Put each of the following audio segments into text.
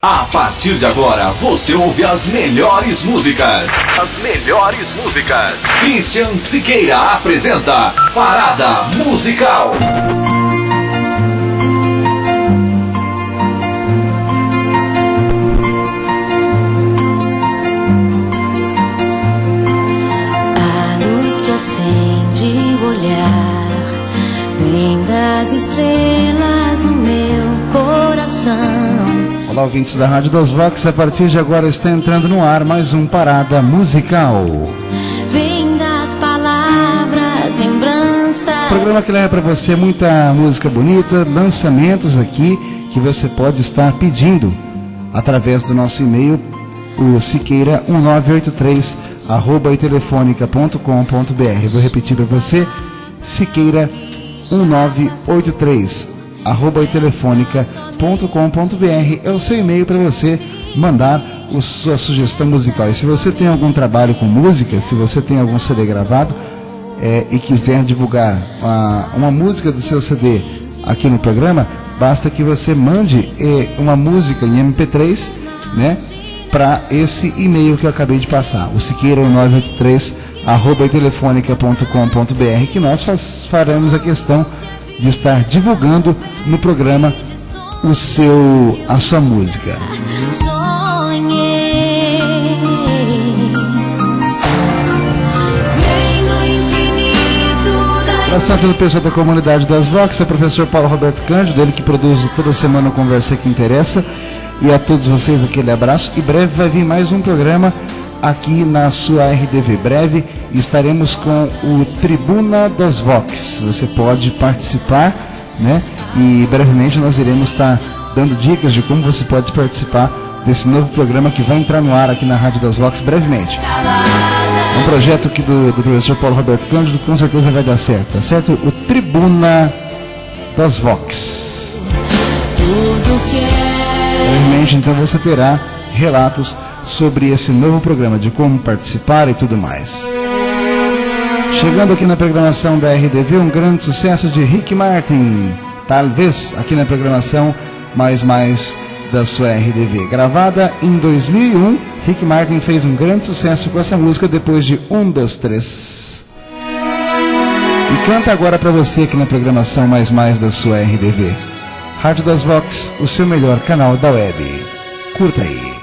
A partir de agora, você ouve as melhores músicas. As melhores músicas. Christian Siqueira apresenta Parada Musical. A luz que acende o olhar vem das estrelas no meu coração. Olá, ouvintes da Rádio das Vox, a partir de agora está entrando no ar mais um Parada Musical. Vem das palavras, lembranças. Programa que leva para você muita música bonita, lançamentos aqui que você pode estar pedindo através do nosso e-mail, o siqueira1983@itelefonica.com.br. Vou repetir para você, siqueira1983@itelefonica.com.br é o seu e-mail para você mandar a sua sugestão musical. E se você tem algum trabalho com música, se você tem algum CD gravado e quiser divulgar uma música do seu CD aqui no programa, basta que você mande uma música em MP3, né, para esse e-mail que eu acabei de passar, o siqueira1983@itelefonica.com.br, que nós faremos a questão de estar divulgando no programa a sua música. Sonhei, vem do infinito da Abraço a todo o pessoal da comunidade das Vox, é o professor Paulo Roberto Cândido, ele que produz toda semana o Conversa que Interessa, e a todos vocês aquele abraço. E breve vai vir mais um programa aqui na sua RDV. Breve estaremos com o Tribuna das Vox, você pode participar, né? E brevemente nós iremos estar dando dicas de como você pode participar desse novo programa que vai entrar no ar aqui na Rádio das Vox brevemente. É um projeto aqui do professor Paulo Roberto Cândido, com certeza vai dar certo, tá certo? O Tribuna das Vox. Brevemente, então, você terá relatos sobre esse novo programa, de como participar e tudo mais. Chegando aqui na programação da RDV, um grande sucesso de Rick Martin, talvez aqui na programação mais da sua RDV. Gravada em 2001, Rick Martin fez um grande sucesso com essa música depois de 1, 2, 3. E canta agora para você aqui na programação mais da sua RDV. Rádio das Vox, o seu melhor canal da web. Curta aí.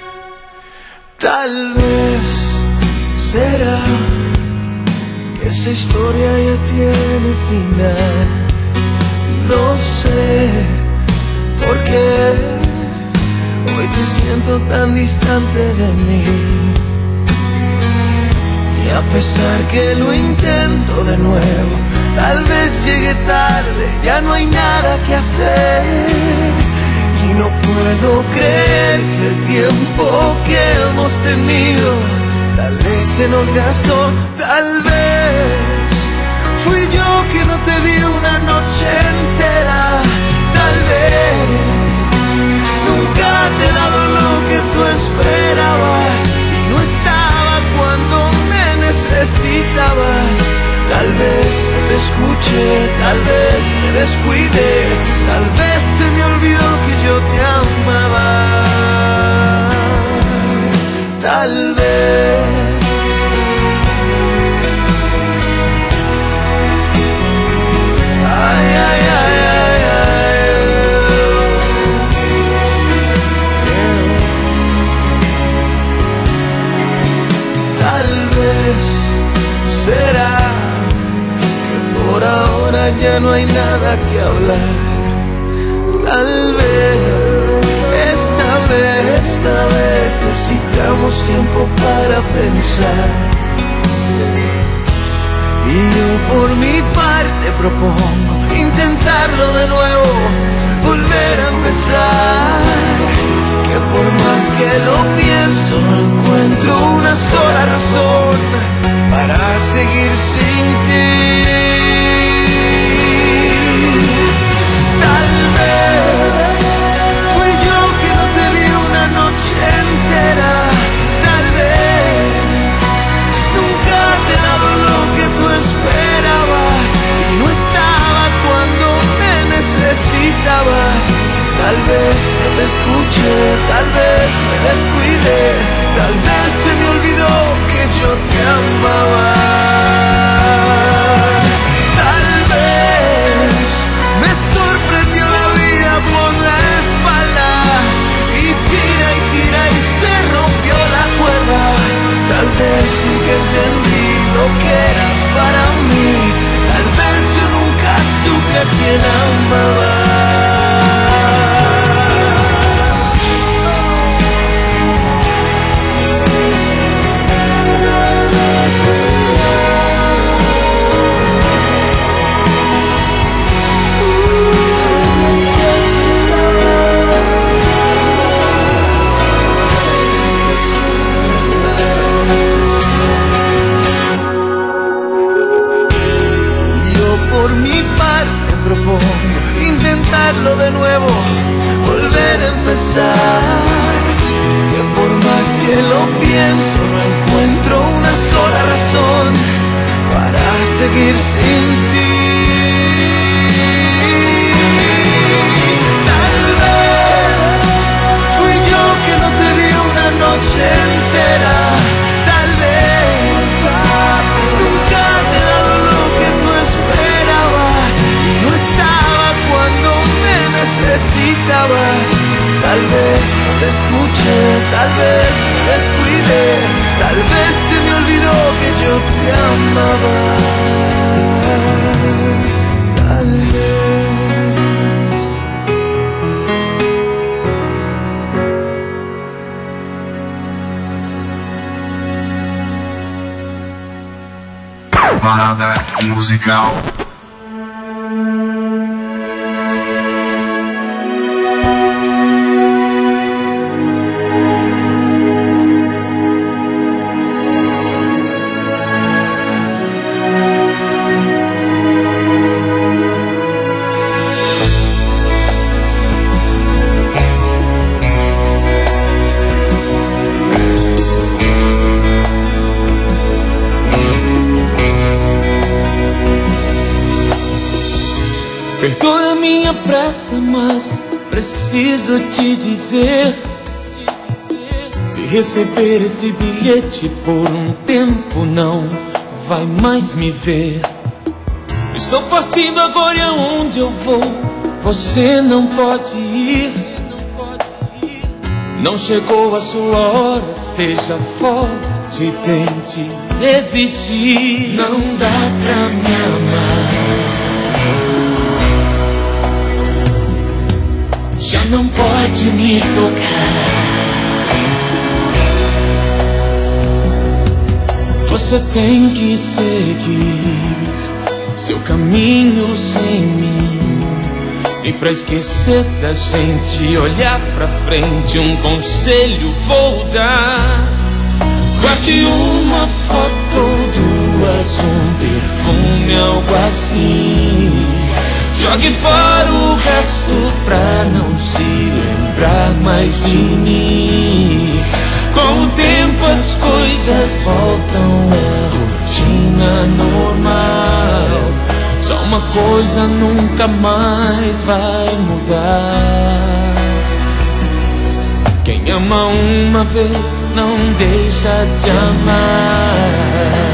Talvez será que esta historia ya tiene final. No sé por qué hoy te siento tan distante de mí. Y a pesar que lo intento de nuevo, tal vez llegue tarde, ya no hay nada que hacer. Y no puedo creer que el tiempo que hemos tenido tal vez se nos gastó. Tal vez fui yo que no te di una noche entera. Tal vez nunca te he dado lo que tú esperabas y no estaba cuando me necesitabas. Tal vez no te escuché, tal vez me descuidé, tal vez se me olvidó que yo te amaba. Tal vez. Ay, ay, ay, ay, ay. Tal vez será que por ahora ya no hay nada que hablar. Tal vez esta vez necesitamos tiempo para pensar. Y yo por mi parte propongo intentarlo de nuevo, volver a empezar. Que por más que lo pienso no encuentro una sola razón para seguir sin ti. Tal vez fui yo que no te di una noche entera. Tal vez nunca te he dado lo que tú esperabas y no estaba cuando me necesitabas. Tal vez no te escuché, tal descuidé, tal vez se me olvidó que yo te amaba. Tal vez me sorprendió la vida por la espalda y tira y se rompió la cuerda. Tal vez nunca entendí lo que eras para mí, tal vez yo nunca supe a quién amaba. Por mi parte propongo intentarlo de nuevo, volver a empezar. Que por más que lo pienso no encuentro una sola razón para seguir sin ti. Tal vez fui yo que no te di una noche entera. Tal vez nunca te he dado lo que tú esperabas y no estaba cuando me necesitabas. Tal vez no te escuché, tal vez me descuidé, tal vez se me olvidó que yo te amaba. Tal vez. Parada musical. Perdoa minha pressa, mas preciso te dizer: se receber esse bilhete por um tempo, não vai mais me ver. Estou partindo agora e aonde eu vou você não pode ir. Não chegou a sua hora, seja forte, tente resistir. Não dá pra me amar, já não pode me tocar. Você tem que seguir seu caminho sem mim. E pra esquecer da gente, olhar pra frente, um conselho vou dar: guarde uma foto ou duas, um perfume, algo assim. Jogue fora o resto pra não se lembrar mais de mim. Com o tempo as coisas voltam à rotina normal. Só uma coisa nunca mais vai mudar: quem ama uma vez não deixa de amar.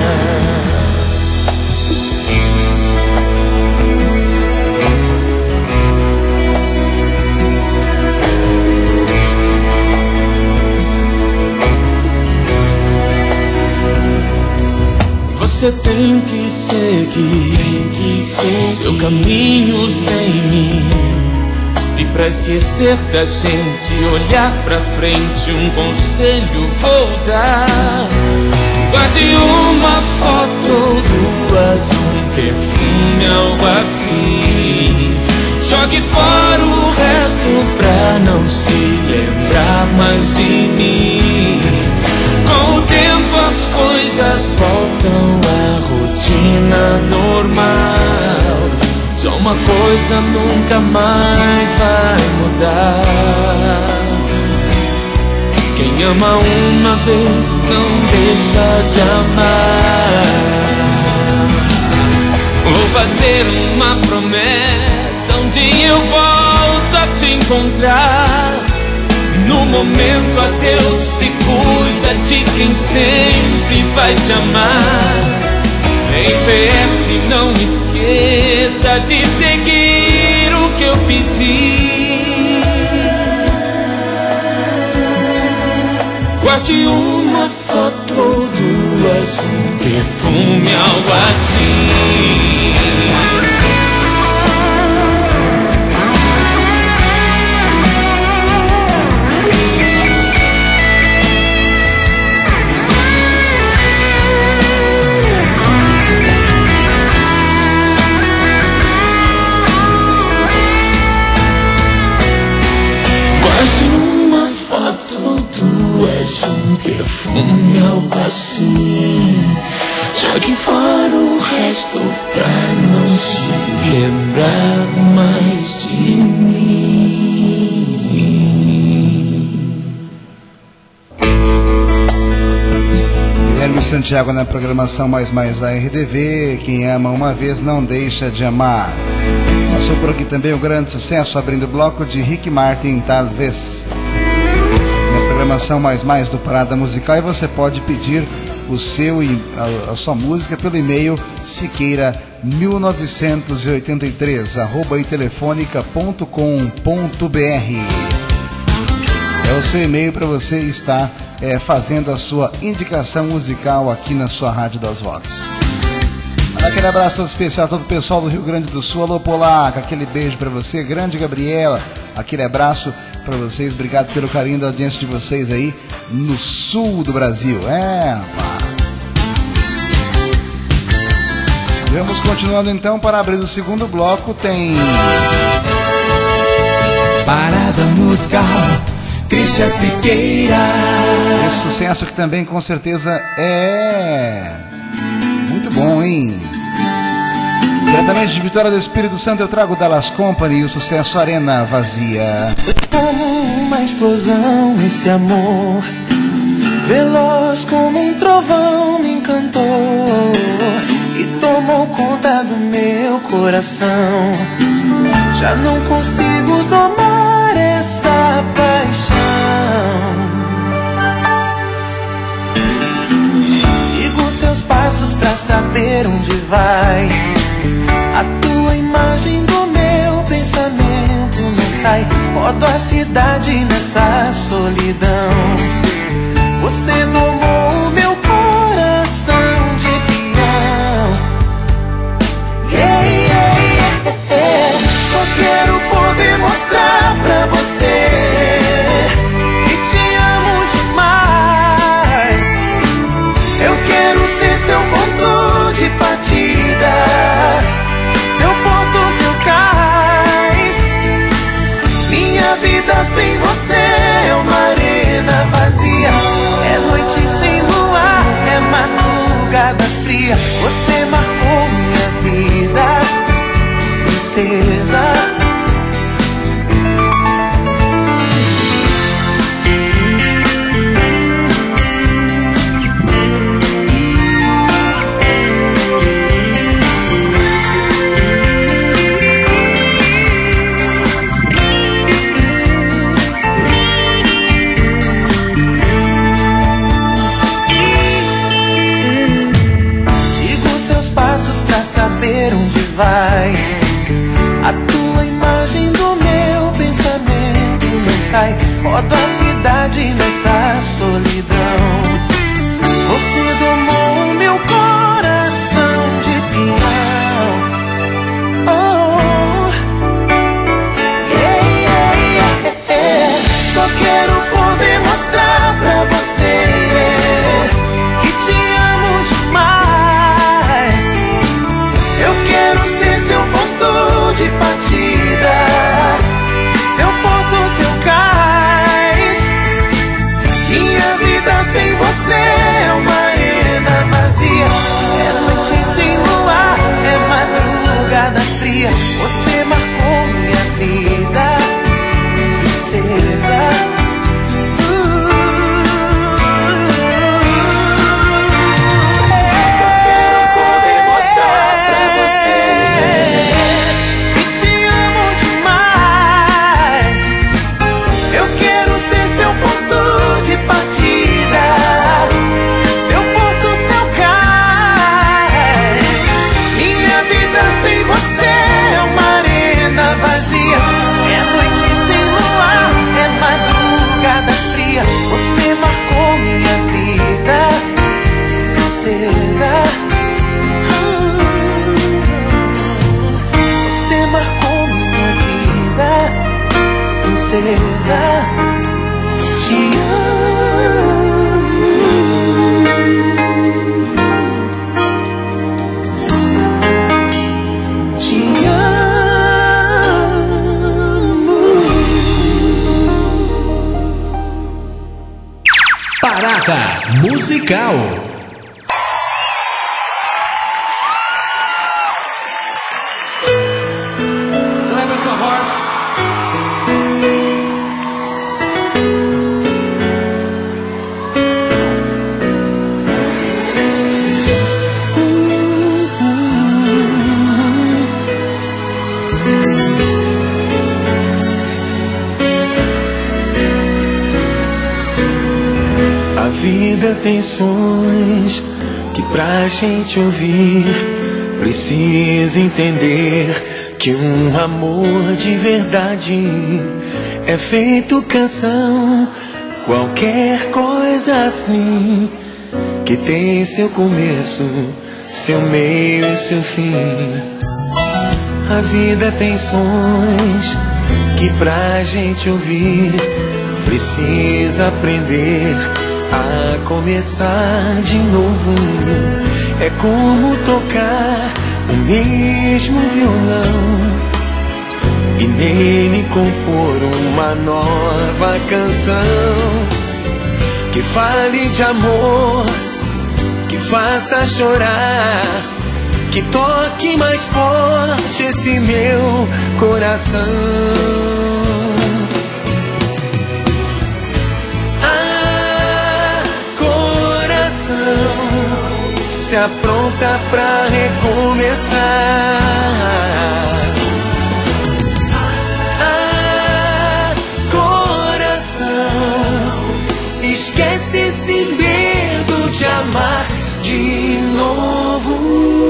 Você tem que seguir seu caminho sem mim. E pra esquecer da gente, olhar pra frente, um conselho vou dar: guarde uma foto ou duas, um perfume, algo assim. Jogue fora o resto pra não se lembrar mais de mim. Com o tempo as coisas voltam à rotina normal. Só uma coisa nunca mais vai mudar: quem ama uma vez não deixa de amar. Vou fazer uma promessa: um dia eu volto a te encontrar. No momento a Deus se cuida de quem sempre vai te amar. Em PS não esqueça de seguir o que eu pedi. Guarde uma foto ou duas, um perfume, algo assim. Uma foto ou duas, um perfume, algo assim. Jogue fora o resto pra não se lembrar mais de mim. Guilherme Santiago na programação Mais da RDV. Quem ama uma vez não deixa de amar. Passou por aqui também o grande sucesso, abrindo o bloco, de Rick Martin, Talvez. Na programação Mais do Parada Musical, e você pode pedir o seu a sua música pelo e-mail siqueira1983@itelefonica.com.br. É o seu e-mail para você estar fazendo a sua indicação musical aqui na sua Rádio das Vox. Aquele abraço todo especial a todo o pessoal do Rio Grande do Sul. Alô, Polaca, aquele beijo para você. Grande Gabriela, aquele abraço para vocês. Obrigado pelo carinho da audiência de vocês aí no sul do Brasil. Vamos continuando então para abrir o segundo bloco. Tem Parada Musical, Christian Siqueira. esse sucesso que também com certeza é muito bom, hein? Diretamente de Vitória do Espírito Santo eu trago Dallas Company e o sucesso Arena Vazia. Como uma explosão, esse amor veloz como um trovão me encantou e tomou conta do meu coração. Já não consigo domar essa paixão. Sigo seus passos pra saber onde vai. A tua imagem do meu pensamento não sai. Rodo a cidade nessa solidão. Você domou o meu coração de peão. Só quero poder mostrar pra você que te amo demais. Eu quero ser seu ponto de partida, seu ponto, seu cais. Minha vida sem você é uma arena vazia. É noite sem luar, é madrugada fria. Você marcou minha vida, princesa. Saber onde vai. A tua imagem do meu pensamento não sai. Rodo a cidade nessa solidão. Você domou o meu coração de peão. Só quero poder mostrar pra você que te amo demais. Eu quero ser seu ponto de partida, seu ponto, seu cais. Minha vida sem você é uma arena vazia. É noite sem luar, é madrugada fria. Você marcou minha vida, princesa. Parada musical. A vida tem sons que pra gente ouvir precisa entender que um amor de verdade é feito canção, qualquer coisa assim, que tem seu começo, seu meio e seu fim. A vida tem sons que pra gente ouvir precisa aprender a começar de novo. É como tocar o mesmo violão e nele compor uma nova canção que fale de amor, que faça chorar, que toque mais forte esse meu coração. Se apronta pra recomeçar. Ah, coração, esquece esse medo de amar de novo.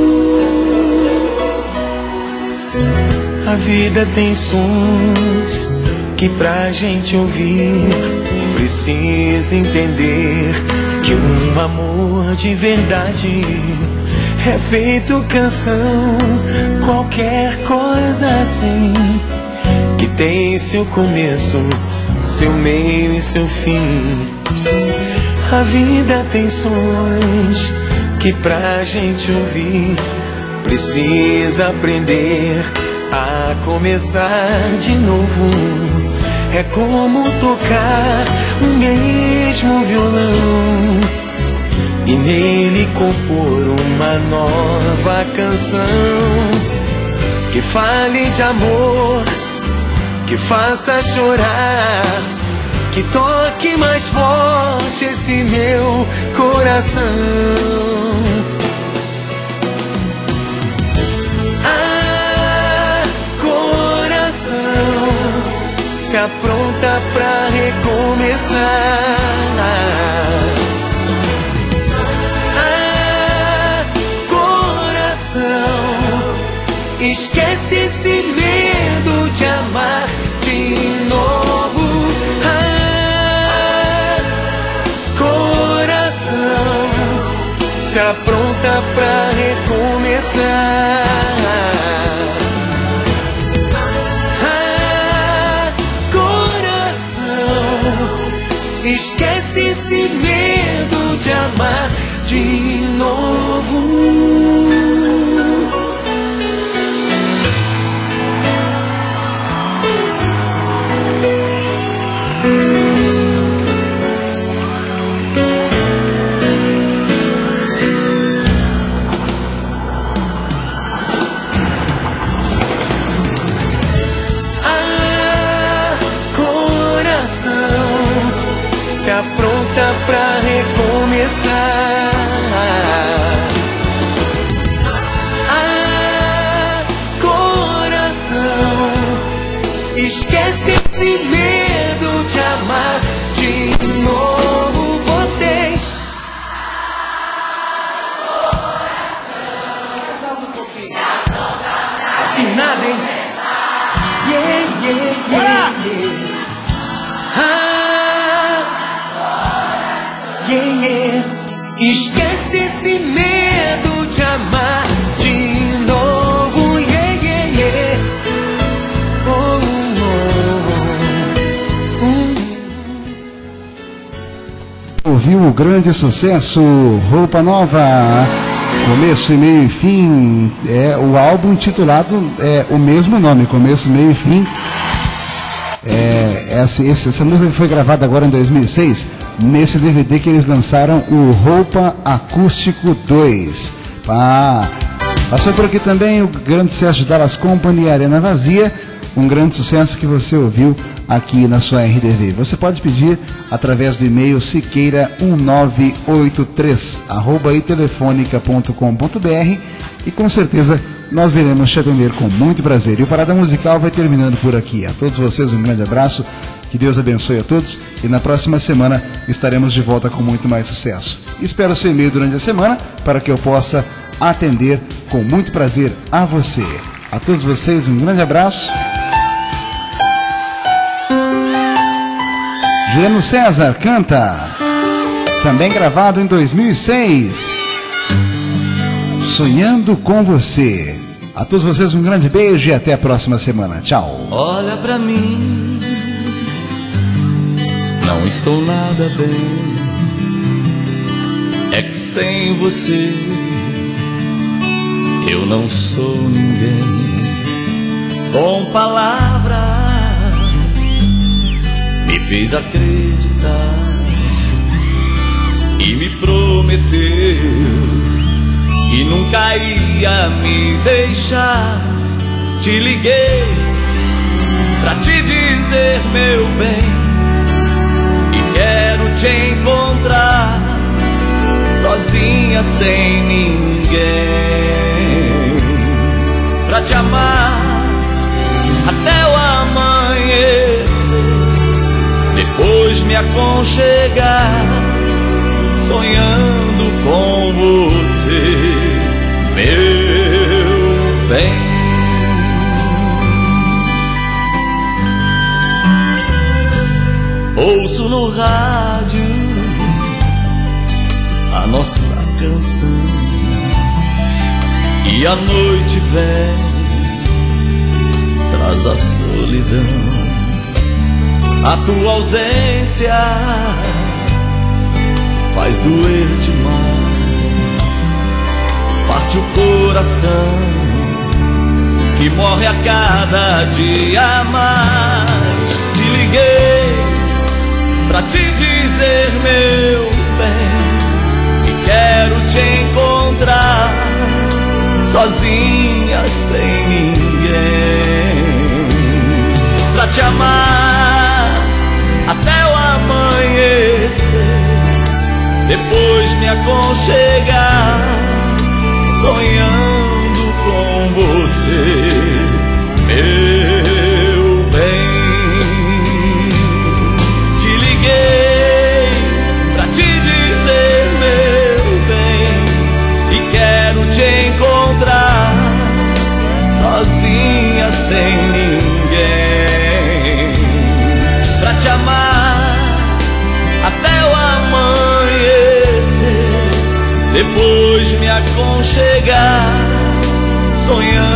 A vida tem sons que pra gente ouvir precisa entender que um amor de verdade é feito canção, qualquer coisa assim, que tem seu começo, seu meio e seu fim. A vida tem sons que pra gente ouvir precisa aprender a começar de novo. É como tocar o mesmo violão e nele compor uma nova canção que fale de amor, que faça chorar, que toque mais forte esse meu coração. Ah, coração, se apronta pra recomeçar. Ah, coração, esquece esse medo de amar de novo. Ah, coração, se apronta pra recomeçar. Esquece esse medo de amar de novo. Ah, coração, se apronta pra recomeçar. Ah, coração, esquece esse medo de amar de novo. Vocês afinado, hein? Yeah, yeah, yeah, yeah. Ah, yeah, yeah. Esquece esse medo de amar de novo. Yeah, yeah, yeah. Oh, oh, oh. Ouviu o grande sucesso Roupa Nova, começo, meio e fim. É o álbum intitulado o mesmo nome, começo, meio e fim. Essa música foi gravada agora em 2006. nesse DVD que eles lançaram, o Roupa Acústico 2. Passou por aqui também o grande sucesso de Dallas Company e Arena Vazia, um grande sucesso que você ouviu aqui na sua RDV. Você pode pedir através do e-mail siqueira1983@itelefonica.com.br e com certeza nós iremos te atender com muito prazer. E o Parada Musical vai terminando por aqui. A todos vocês um grande abraço, que Deus abençoe a todos e na próxima semana estaremos de volta com muito mais sucesso. Espero seu e-mail durante a semana para que eu possa atender com muito prazer a você. A todos vocês um grande abraço. Juliano César canta, também gravado em 2006, Sonhando com Você. A todos vocês um grande beijo e até a próxima semana. Tchau. Olha pra mim, não estou nada bem. É que sem você eu não sou ninguém. Com palavras me fez acreditar e me prometeu que nunca ia me deixar. Te liguei pra te dizer, meu bem, e quero te encontrar sozinha, sem ninguém, pra te amar até o amanhecer, depois me aconchegar sonhando com você, meu bem. Ouço no rádio a nossa canção e a noite vem, traz a solidão. A tua ausência faz doer demais, parte o coração que morre a cada dia mais. Te liguei pra te dizer, meu bem, e quero te encontrar sozinha, sem ninguém, pra te amar até o amanhecer, depois me aconchegar sonhando com você, meu bem. Te liguei pra te dizer, meu bem, e quero te encontrar sozinha, sem ninguém, pra te amar até o amanhecer, depois me aconchegar sonhando